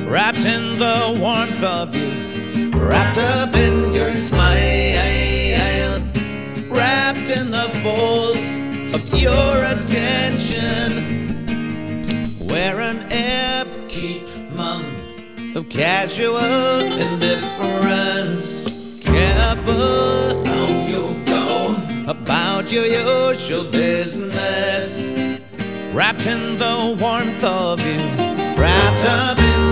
wrapped in the warmth of you, wrapped up in your smile, wrapped in the folds of your attention. We're an upkeep month of casual indifference. Careful how you go about your usual business, wrapped in the warmth of you, wrapped up in